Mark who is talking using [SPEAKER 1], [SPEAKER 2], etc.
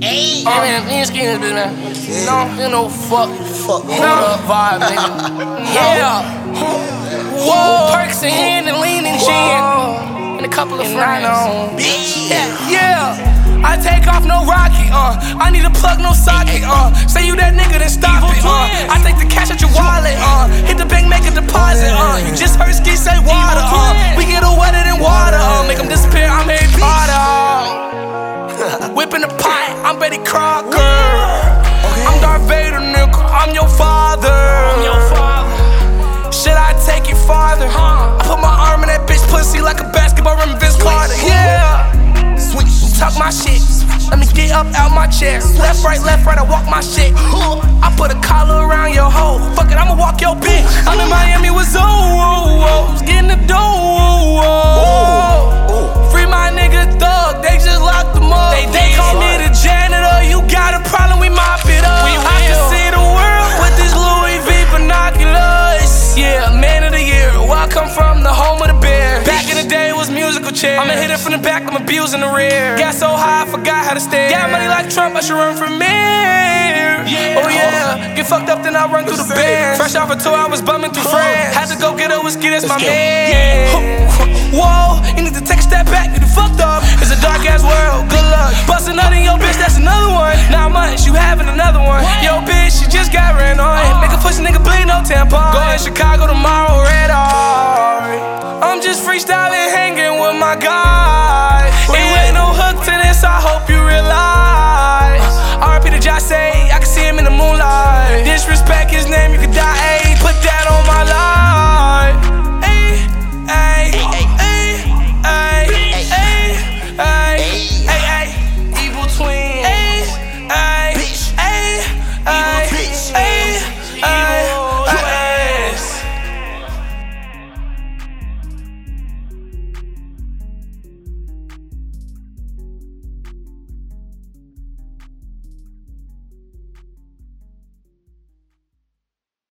[SPEAKER 1] Hey man, me and Ski in this bitch, man. No, you know, fuck up vibe, nigga. Yeah. Whoa. Perks in hand and leaning gin. And a couple of friends. Yeah. I take off no rocket, I need a plug, no socket, say you that nigga, then stop it, I take the cash out your wallet, hit the bank, make a deposit, you just heard Ski say water, we get it wetter than water, make them disappear, I'm Harry Potter, whipping the pot, I'm Betty Crocker, I'm Darth Vader, nigga, I'm your father, should I take it farther, I put my arm in that bitch pussy like a basketball rim, Vince Carter, yeah. Talk my shit, let me get up out my chair. Left, right, I walk my shit. I put a collar around your hoe. Fuck it, I'ma walk your bitch. I'm in Miami with Zoe, getting the dough. Free my nigga Thug, they just locked them up. They call me the janitor, you got a problem, we mop it up. I can see the world with this Louis V binoculars. Yeah, man of the year, where I come from, the home of the bear. Back in the day, it was musical chairs. I'ma hit it from the back, I'm abusing the rear. Got so high, I forgot how to stare. Got money like Trump, I should run for mayor. Oh yeah, get fucked up, then I run through the band. Fresh off a tour, I was bumming through France. Had to go get a whiskey, that's my man. Whoa, you need to take a step back, you done fucked up. It's a dark ass world, good luck. Bust a nut in your bitch, that's another one. Not much, you having another one. Yo bitch, she just got ran on. Make a pussy nigga bleed, no tampon. Go in Chicago tomorrow, red eye. I'm just freestyling, hanging with my guys.